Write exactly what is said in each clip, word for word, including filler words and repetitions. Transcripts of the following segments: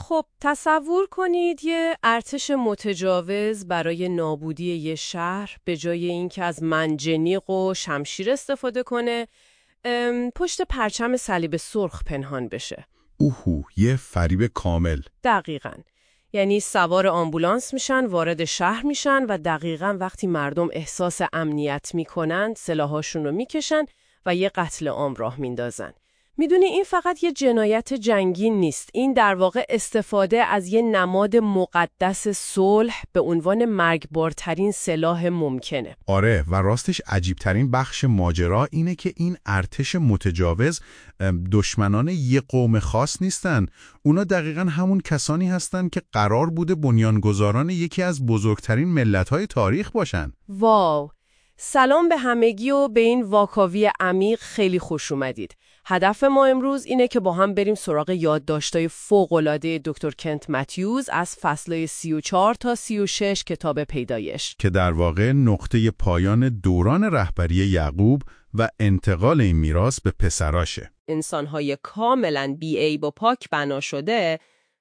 خب تصور کنید یه ارتش متجاوز برای نابودی یه شهر به جای اینکه از منجنیق و شمشیر استفاده کنه پشت پرچم صلیب سرخ پنهان بشه. اوهو، یه فریب کامل. دقیقاً. یعنی سوار آمبولانس میشن، وارد شهر میشن و دقیقاً وقتی مردم احساس امنیت میکنن سلاحاشون رو میکشن و یه قتل عام راه میندازن. میدونی این فقط یه جنایت جنگی نیست. این در واقع استفاده از یه نماد مقدس صلح به عنوان مرگبارترین سلاح ممکنه. آره، و راستش عجیبترین بخش ماجرا اینه که این ارتش متجاوز دشمنان یه قوم خاص نیستن. اونا دقیقاً همون کسانی هستن که قرار بوده بنیانگذاران یکی از بزرگترین ملت‌های تاریخ باشن. واو! سلام به همگی و به این واکاوی عمیق خیلی خوش اومدید. هدف ما امروز اینه که با هم بریم سراغ یادداشت‌های فوق‌العاده دکتر کنت متیوز از فصل‌های سی و چهار تا سی و شش کتاب پیدایش که در واقع نقطه پایان دوران رهبری یعقوب و انتقال این میراث به پسراشه. انسان‌های کاملاً بی‌عیب و پاک بنا شده.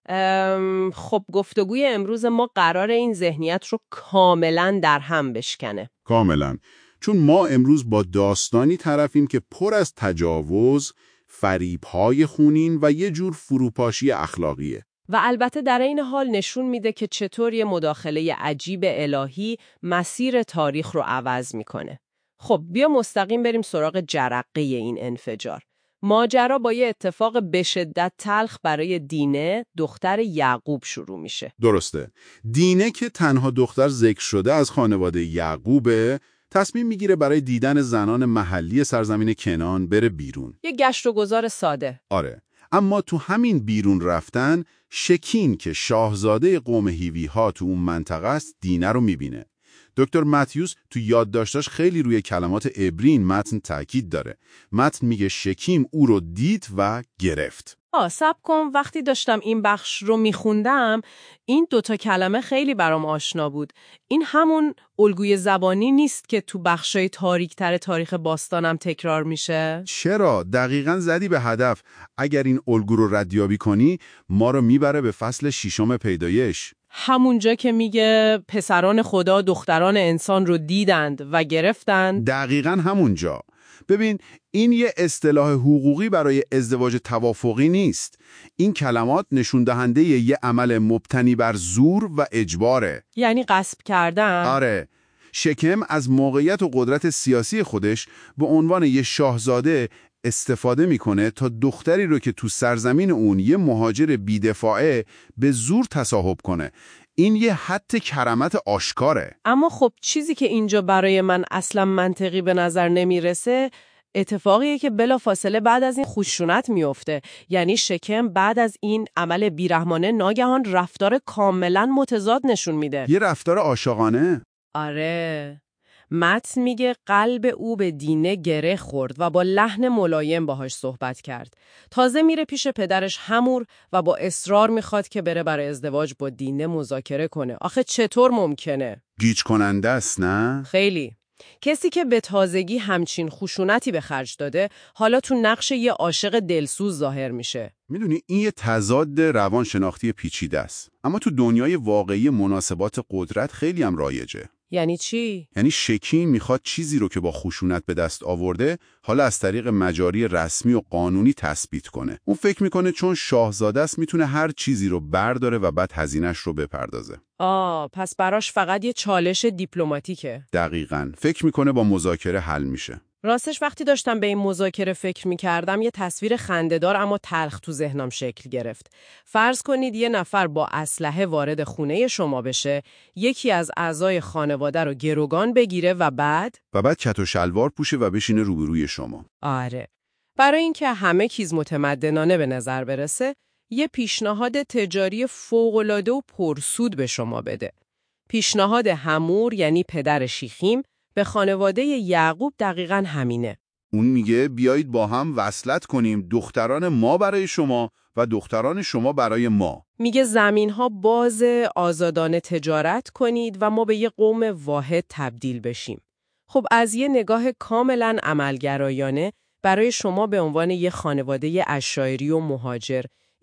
خب گفتگوی امروز ما قرار این ذهنیت رو کاملاً در هم بشکنه. کاملاً. چون ما امروز با داستانی طرفیم که پر از تجاوز، فریب‌های خونین و یه جور فروپاشی اخلاقیه. و البته در این حال نشون میده که چطور یه مداخله عجیب الهی مسیر تاریخ رو عوض میکنه. خب بیا مستقیم بریم سراغ جرقه این انفجار. ماجرا با یه اتفاق به شدت تلخ برای دینه، دختر یعقوب شروع میشه. درسته. دینه که تنها دختر ذکر شده از خانواده یعقوبه، تصمیم میگیره برای دیدن زنان محلی سرزمین کنعان بره بیرون. یه گشت و گذار ساده. آره. اما تو همین بیرون رفتن، شکین که شاهزاده قوم هیوی ها تو اون منطقه است، دینه رو میبینه. دکتر متیوس تو یادداشتاش خیلی روی کلمات عبری این متن تاکید داره. متن میگه شکیم او رو دید و گرفت. آه صبر کن، وقتی داشتم این بخش رو میخوندم این دوتا کلمه خیلی برام آشنا بود. این همون الگوی زبانی نیست که تو بخشای تاریک‌تر تاریخ باستانم تکرار میشه؟ چرا؟ دقیقاً زدی به هدف. اگر این الگو رو ردیابی کنی ما رو میبره به فصل ششم پیدایش. همونجا که میگه پسران خدا دختران انسان رو دیدند و گرفتند. دقیقاً همونجا. ببین این یه اصطلاح حقوقی برای ازدواج توافقی نیست. این کلمات نشون دهنده یه عمل مبتنی بر زور و اجباره. یعنی غصب کردن؟ آره. شکم از موقعیت و قدرت سیاسی خودش به عنوان یه شاهزاده استفاده میکنه تا دختری رو که تو سرزمین اون یه مهاجر بی‌دفاعه به زور تصاحب کنه. این یه حد کرامت آشکاره. اما خب چیزی که اینجا برای من اصلا منطقی به نظر نمیرسه اتفاقیه که بلافاصله بعد از این خشونت میفته. یعنی شکم بعد از این عمل بیرحمانه ناگهان رفتار کاملا متضاد نشون میده. یه رفتار عاشقانه. آره. متن میگه قلب او به دینه گره خورد و با لحن ملایم باهاش صحبت کرد. تازه میره پیش پدرش همور و با اصرار میخواد که بره برای ازدواج با دینه مذاکره کنه. آخه چطور ممکنه؟ گیج کننده است نه؟ خیلی. کسی که به تازگی همچین خشونتی به خرج داده حالا تو نقش یه عاشق دلسوز ظاهر میشه. میدونی این یه تضاد روانشناختی پیچیده است. اما تو دنیای واقعی مناسبات قدرت خیلی هم رایجه. یعنی چی؟ یعنی شکیم میخواد چیزی رو که با خشونت به دست آورده حالا از طریق مجاری رسمی و قانونی تثبیت کنه. اون فکر میکنه چون شاهزاده است میتونه هر چیزی رو برداره و بعد هزینه‌اش رو بپردازه. آه پس براش فقط یه چالش دیپلماتیکه. دقیقاً. فکر میکنه با مذاکره حل میشه. راستش وقتی داشتم به این مذاکره فکر می‌کردم یه تصویر خنده‌دار اما تلخ تو ذهنم شکل گرفت. فرض کنید یه نفر با اسلحه وارد خونه شما بشه، یکی از اعضای خانواده رو گروگان بگیره و بعد و بعد کت و شلوار پوشه و بشینه روبروی شما. آره. برای اینکه همه چیز متمدنانه به نظر برسه، یه پیشنهاد تجاری فوق‌العاده و پرسود به شما بده. پیشنهاد همور یعنی پدر شیخیم به خانواده یعقوب دقیقاً همینه. اون میگه بیایید با هم وصلت کنیم، دختران ما برای شما و دختران شما برای ما. میگه زمین‌ها باز، آزادانه تجارت کنید و ما به یه قوم واحد تبدیل بشیم. خب از یه نگاه کاملاً عملگرایانه برای شما به عنوان یه خانواده اشایری و مهاجر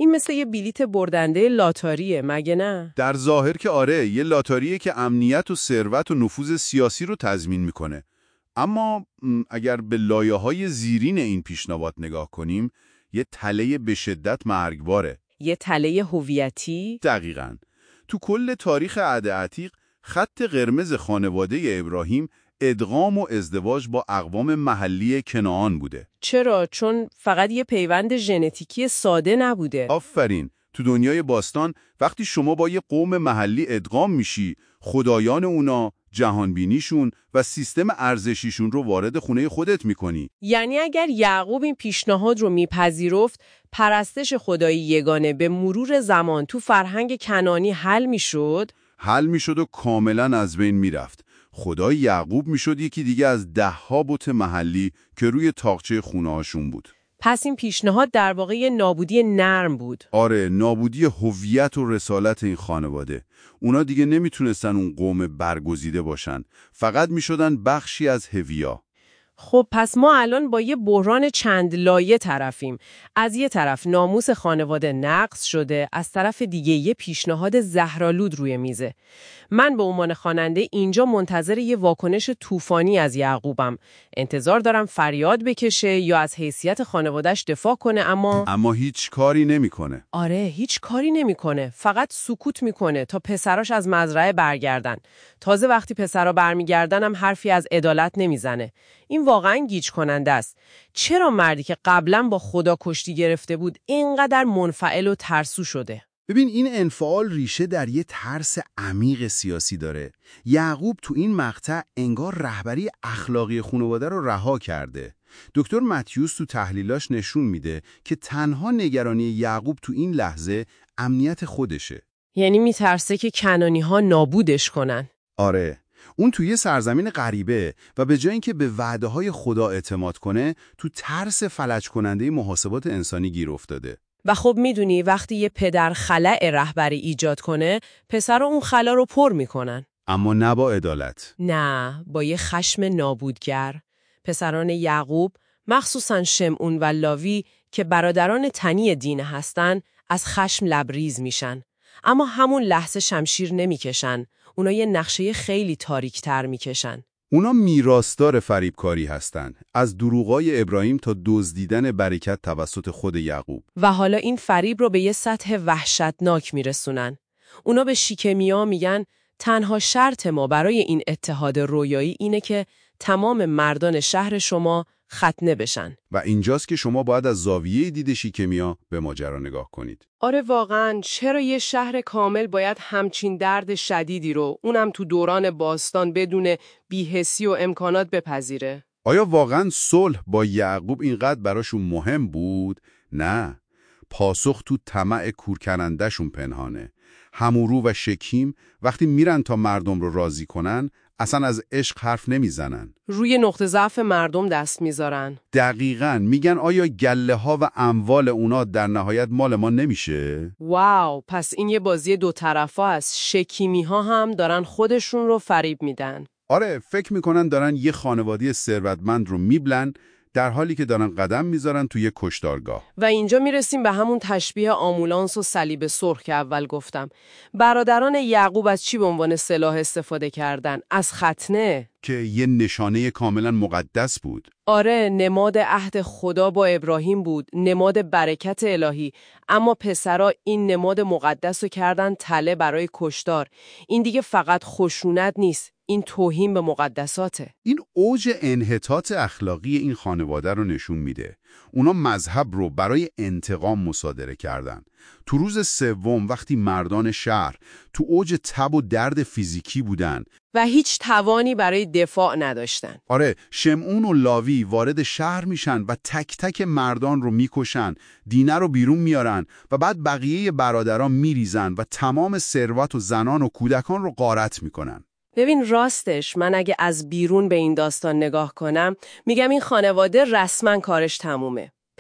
این مثل یه بلیت بردنده لاتاریه مگه نه؟ در ظاهر که آره، یه لاتاریه که امنیت و ثروت و نفوذ سیاسی رو تضمین میکنه. اما اگر به لایه‌های زیرین این پیشنهاد نگاه کنیم، یه تله به شدت مرگباره. یه تله هویتی؟ دقیقاً. تو کل تاریخ عهد عتیق، خط قرمز خانواده ابراهیم ادغام و ازدواج با اقوام محلی کنعان بوده. چرا؟ چون فقط یه پیوند ژنتیکی ساده نبوده. آفرین. تو دنیای باستان وقتی شما با یه قوم محلی ادغام میشی، خدایان اونا، جهانبینیشون و سیستم ارزشیشون رو وارد خونه خودت میکنی. یعنی اگر یعقوب این پیشنهاد رو میپذیرفت، پرستش خدایی یگانه به مرور زمان تو فرهنگ کنعانی حل میشد؟ حل میشد و کاملا از بین میرفت. خدای یعقوب میشد یکی دیگه از ده ها بت محلی که روی تاقچه خونه هاشون بود. پس این پیشنهاد در واقع یه نابودی نرم بود. آره، نابودی هویت و رسالت این خانواده. اونا دیگه نمیتونستن اون قوم برگزیده باشن. فقط میشدن بخشی از هویا. خب پس ما الان با یه بحران چند لایه طرفیم. از یه طرف ناموس خانواده نقض شده، از طرف دیگه یه پیشنهاد زهرآلود روی میزه. من به عنوان خواننده اینجا منتظر یه واکنش طوفانی از یعقوبم. انتظار دارم فریاد بکشه یا از حیثیت خانواده‌اش دفاع کنه، اما اما هیچ کاری نمیکنه. آره، هیچ کاری نمیکنه. فقط سکوت میکنه تا پسراش از مزرعه برگردن. تازه وقتی پسرا برمیگردن هم حرفی از عدالت نمیزنه. این واقعا گیج کننده است. چرا مردی که قبلا با خدا کشتی گرفته بود اینقدر منفعل و ترسو شده؟ ببین، این انفعال ریشه در یه ترس عمیق سیاسی داره. یعقوب تو این مقطع انگار رهبری اخلاقی خانواده رو رها کرده. دکتر متیوس تو تحلیلاش نشون میده که تنها نگرانی یعقوب تو این لحظه امنیت خودشه. یعنی میترسه که کنعانی ها نابودش کنن. آره، اون توی سرزمین غریبه و به جای اینکه به وعده‌های خدا اعتماد کنه، تو ترس فلج کننده محاسبات انسانی گیر افتاده. و خب میدونی وقتی یه پدر خلأ رهبری ایجاد کنه، پسر اون خلا رو پر میکنن. اما نه با عدالت. نه، با یه خشم نابودگر. پسران یعقوب، مخصوصاً شمعون و لاوی که برادران تنی دین هستن، از خشم لبریز میشن. اما همون لحظه شمشیر نمیکشن. اونا یه نقشه خیلی تاریک‌تر میکشن. اونا میراثدار فریبکاری هستن، از دروغای ابراهیم تا دزدیدن برکت توسط خود یعقوب. و حالا این فریب رو به یه سطح وحشتناک میرسونن. اونا به شیکمیا میگن تنها شرط ما برای این اتحاد رویایی اینه که تمام مردان شهر شما ختنه بشن. و اینجاست که شما باید از زاویه دید شیکمیا به ماجرا نگاه کنید. آره واقعاً، چرا یه شهر کامل باید همچین درد شدیدی رو، اونم تو دوران باستان، بدون بی‌حسی و امکانات بپذیره؟ آیا واقعاً صلح با یعقوب اینقدر براشون مهم بود؟ نه. پاسخ تو طمع کورکننده‌شون پنهانه. حمورو و شکیم وقتی میرن تا مردم رو راضی کنن، اصلا از عشق حرف نمیزنن. روی نقطه ضعف مردم دست میذارن. دقیقاً. میگن آیا گله ها و اموال اونا در نهایت مال ما نمیشه؟ واو، پس این یه بازی دو طرفه است. شکیمی ها هم دارن خودشون رو فریب میدن. آره، فکر میکنن دارن یه خانواده ثروتمند رو میبلن، در حالی که دارن قدم میذارن توی کشتارگاه. و اینجا میرسیم به همون تشبیه آمولانس و صلیب سرخ که اول گفتم. برادران یعقوب از چی به عنوان سلاح استفاده کردن؟ از ختنه، که یه نشانه کاملا مقدس بود. آره، نماد عهد خدا با ابراهیم بود، نماد برکت الهی. اما پسرا این نماد مقدس رو کردن تله برای کشتار. این دیگه فقط خشونت نیست، این توهین به مقدساته. این اوج انحطاط اخلاقی این خانواده رو نشون میده. اونا مذهب رو برای انتقام مصادره کردن. تو روز سوم وقتی مردان شهر تو اوج تب و درد فیزیکی بودن و هیچ توانی برای دفاع نداشتن. آره، شمعون و لاوی وارد شهر میشن و تک تک مردان رو میکشن، دینه رو بیرون میارن و بعد بقیه برادران میریزن و تمام ثروت و زنان و کودکان رو غارت میکنن. ببین راستش، من اگه از بیرون به این داستان نگاه کنم، میگم این خانواده رسما کارش تمومه.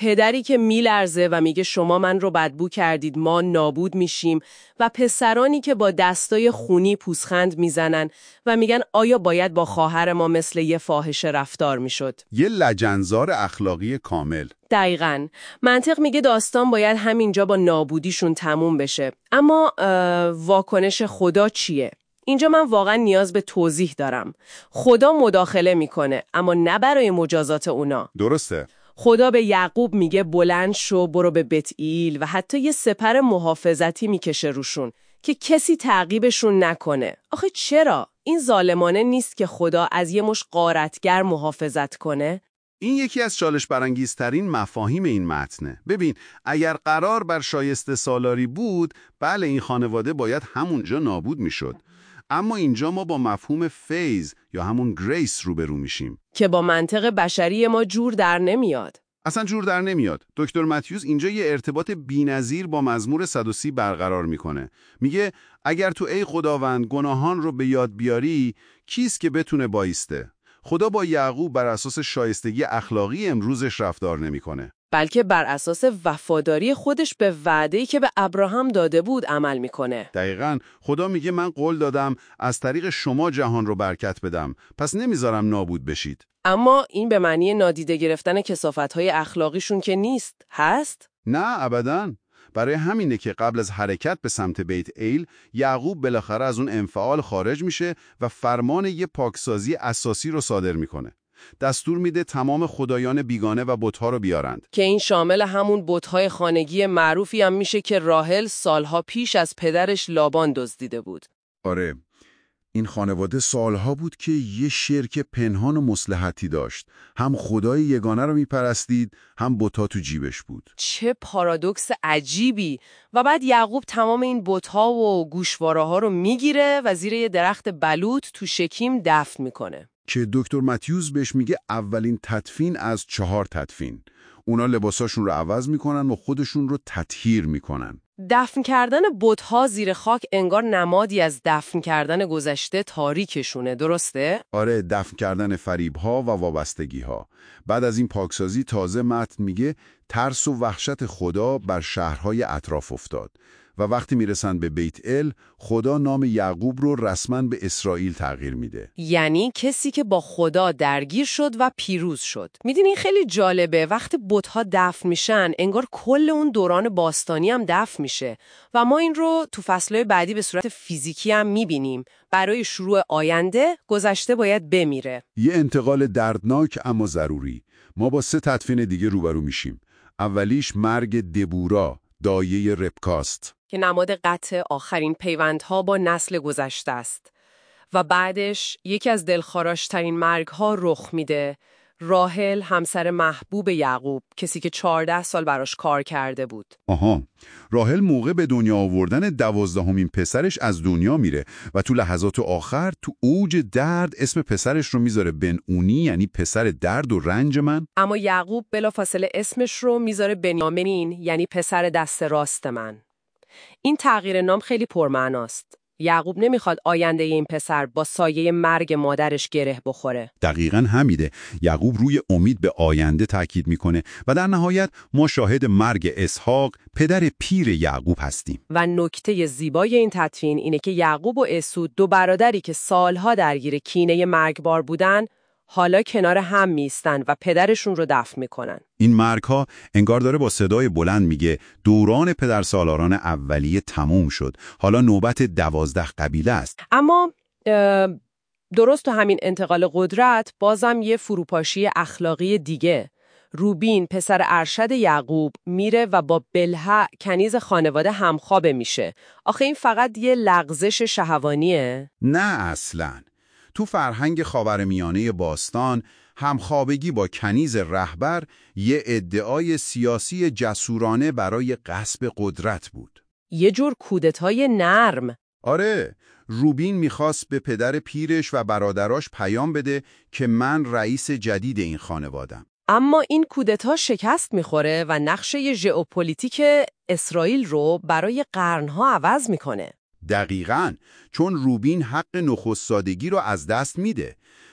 پدری که میلرزه و میگه شما من رو بدبو کردید، ما نابود میشیم، و پسرانی که با دستای خونی پوزخند میزنن و میگن آیا باید با خواهر ما مثل یه فاحشه رفتار میشد؟ یه لجنزار اخلاقی کامل. دقیقاً. منطق میگه داستان باید همینجا با نابودیشون تموم بشه. اما واکنش خدا چیه؟ اینجا من واقعا نیاز به توضیح دارم. خدا مداخله میکنه، اما نه برای مجازات اونا. درسته. خدا به یعقوب میگه بلند شو برو به بتئیل و حتی یه سپر محافظتی میکشه روشون که کسی تعقیبشون نکنه. آخه چرا؟ این ظالمانه نیست که خدا از یه مش غارتگر محافظت کنه؟ این یکی از چالش برانگیزترین مفاهیم این متنه. ببین، اگر قرار بر شایسته سالاری بود، بله این خانواده باید همونجا نابود میشد. اما اینجا ما با مفهوم فیض یا همون گریس روبرو میشیم که با منطق بشری ما جور در نمیاد. اصلا جور در نمیاد. دکتر متیوس اینجا یه ارتباط بی‌نظیر با مزمور صد و سی برقرار میکنه. میگه اگر تو ای خداوند گناهان رو به یاد بیاری، کیست که بتونه بایسته؟ خدا با یعقوب بر اساس شایستگی اخلاقی امروزش رفتار نمیکنه، بلکه بر اساس وفاداری خودش به وعده‌ای که به ابراهام داده بود عمل میکنه. دقیقاً. خدا میگه من قول دادم از طریق شما جهان رو برکت بدم، پس نمیذارم نابود بشید. اما این به معنی نادیده گرفتن کثافت‌های اخلاقیشون که نیست، هست؟ نه ابداً. برای همینه که قبل از حرکت به سمت بیت ایل، یعقوب بالاخره از اون انفعال خارج میشه و فرمان یه پاکسازی اساسی رو صادر میکنه. دستور میده تمام خدایان بیگانه و بت‌ها رو بیارند، که این شامل همون بت‌های خانگی معروفی هم میشه که راحل سالها پیش از پدرش لابان دزدیده بود. آره، این خانواده سالها بود که یه شرک پنهان و مصلحتی داشت. هم خدای یگانه رو میپرستید، هم بت‌ها تو جیبش بود. چه پارادوکس عجیبی. و بعد یعقوب تمام این بت‌ها و گوشواره‌ها رو میگیره و زیر یه درخت بلوط تو شکیم دفن میکنه. که دکتر متیوس بهش میگه اولین تدفین از چهار تدفین. اونا لباساشون رو عوض میکنن و خودشون رو تطهیر میکنن. دفن کردن بت‌ها زیر خاک انگار نمادی از دفن کردن گذشته تاریکشونه، درسته؟ آره، دفن کردن فریب‌ها و وابستگی‌ها. بعد از این پاکسازی تازه متن میگه ترس و وحشت خدا بر شهرهای اطراف افتاد و وقتی میرسن به بیت ال، خدا نام یعقوب رو رسما به اسرائیل تغییر میده. یعنی کسی که با خدا درگیر شد و پیروز شد. میدونی این خیلی جالبه. وقتی بت‌ها دفن میشن انگار کل اون دوران باستانی هم دفن میشه و ما این رو تو فصلهای بعدی به صورت فیزیکی هم میبینیم. برای شروع آینده گذشته باید بمیره. یه انتقال دردناک اما ضروری. ما با سه تدفین دیگه روبرو میشیم. اولیش مرگ دبورا، دایه ربکاست، که نماد قطع آخرین پیوندها با نسل گذشته است. و بعدش یکی از دلخراشترین مرگها رخ میده. راحل، همسر محبوب یعقوب، کسی که چهارده سال براش کار کرده بود. آها، راحل موقع به دنیا آوردن دوازدهمین پسرش از دنیا میره و تو لحظات آخر تو اوج درد اسم پسرش رو میذاره بنعونی، یعنی پسر درد و رنج من. اما یعقوب بلافاصله اسمش رو میذاره بنیامین، یعنی پسر دست راست من. این تغییر نام خیلی پرمعناست. یعقوب نمیخواد آینده این پسر با سایه مرگ مادرش گره بخوره. دقیقاً همیده. یعقوب روی امید به آینده تاکید میکنه و در نهایت ما شاهد مرگ اسحاق، پدر پیر یعقوب هستیم. و نکته زیبای این تدفین اینه که یعقوب و عیسی، دو برادری که سالها درگیر کینه مرگبار بودن، حالا کنار هم میستن و پدرشون رو دفن میکنن. این مرگ‌ها انگار داره با صدای بلند میگه دوران پدرسالاران اولیه تموم شد. حالا نوبت دوازده قبیله است. اما درست تو همین انتقال قدرت بازم یه فروپاشی اخلاقی دیگه. روبین پسر ارشد یعقوب میره و با بلها کنیز خانواده همخوابه میشه. آخه این فقط یه لغزش شهوانیه؟ نه اصلاً. تو فرهنگ خاورمیانه باستان، همخوابگی با کنیز رهبر یه ادعای سیاسی جسورانه برای غصب قدرت بود. یه جور کودتای نرم. آره، روبین میخواست به پدر پیرش و برادراش پیام بده که من رئیس جدید این خانوادم. اما این کودتا شکست میخوره و نقشه ژئوپلیتیک اسرائیل رو برای قرنها عوض میکنه. دقیقاً، چون روبین حق نخست‌زادگی رو از دست میده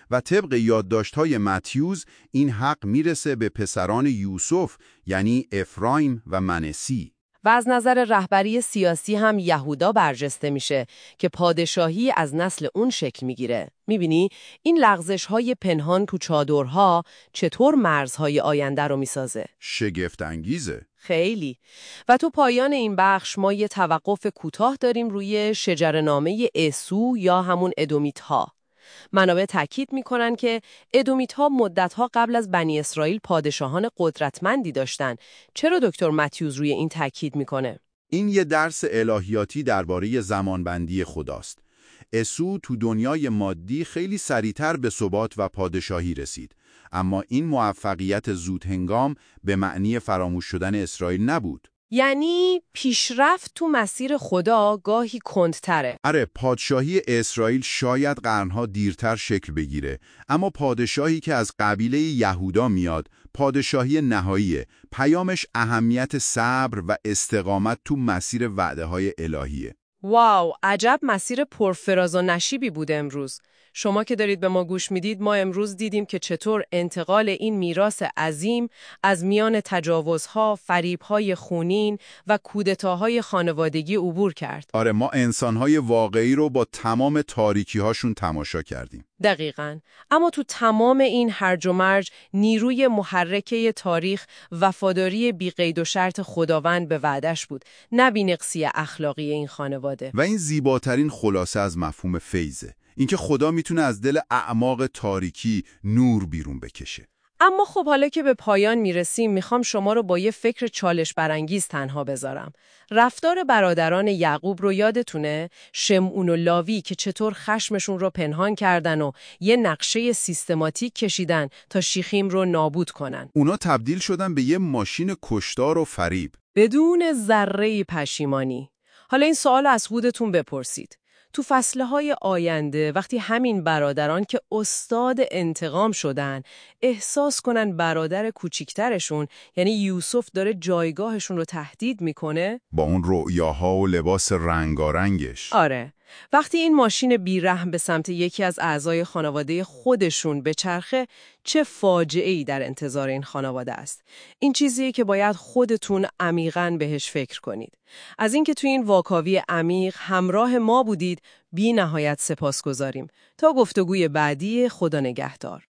و طبق یادداشت‌های متیوس این حق میرسه به پسران یوسف، یعنی افرایم و منسی. و از نظر رهبری سیاسی هم یهودا برجسته میشه که پادشاهی از نسل اون شکل میگیره. میبینی این لغزش‌های پنهان تو چادرها چطور مرزهای آینده رو میسازه؟ شگفت انگیزه. خیلی. و تو پایان این بخش ما یه توقف کوتاه داریم روی شجره‌نامه عیسو یا همون ادومیت‌ها. منابع تاکید میکنن که ادومیت‌ها مدت‌ها قبل از بنی اسرائیل پادشاهان قدرتمندی داشتن. چرا دکتر متیوس روی این تاکید میکنه؟ این یه درس الهیاتی درباره زمانبندی خداست. عیسو تو دنیای مادی خیلی سریعتر به ثبات و پادشاهی رسید، اما این موفقیت زودهنگام به معنی فراموش شدن اسرائیل نبود. یعنی پیشرفت تو مسیر خدا گاهی کندتره. آره، پادشاهی اسرائیل شاید قرنها دیرتر شکل بگیره، اما پادشاهی که از قبیله یهودا میاد، پادشاهی نهاییه. پیامش اهمیت صبر و استقامت تو مسیر وعده‌های الهیه. واو، عجب مسیر پرفراز و نشیبی بود امروز. شما که دارید به ما گوش میدید، ما امروز دیدیم که چطور انتقال این میراث عظیم از میان تجاوزها، فریب‌های خونین و کودتاهای خانوادگی عبور کرد. آره، ما انسان‌های واقعی رو با تمام تاریکی‌هاشون تماشا کردیم. دقیقاً. اما تو تمام این هرج و مرج، نیروی محرکه تاریخ وفاداری بی قید و شرط خداوند به وعدش بود، نه بی‌نقصی اخلاقی این خانواده. و این زیباترین خلاصه از مفهوم فیضه. اینکه خدا میتونه از دل اعماق تاریکی نور بیرون بکشه. اما خب حالا که به پایان میرسیم، میخوام شما رو با یه فکر چالش برانگیز تنها بذارم. رفتار برادران یعقوب رو یادتونه؟ شمعون و لاوی که چطور خشمشون رو پنهان کردن و یه نقشه سیستماتیک کشیدن تا شیخیم رو نابود کنن. اونا تبدیل شدن به یه ماشین کشتار و فریب. بدون ذره پشیمانی. حالا این سوال از خودتون بپرسید. تو فصلهای آینده وقتی همین برادران که استاد انتقام شدن احساس کنن برادر کوچیکترشون یعنی یوسف داره جایگاهشون رو تهدید میکنه، با اون رؤیاها و لباس رنگارنگش. آره، وقتی این ماشین بیرحم به سمت یکی از اعضای خانواده خودشون بچرخه، چه فاجعه‌ای در انتظار این خانواده است. این چیزیه که باید خودتون عمیقاً بهش فکر کنید. از اینکه تو این واکاوی عمیق همراه ما بودید، بی نهایت سپاسگزاریم. تا گفتگوی بعدی، خدا نگهدار.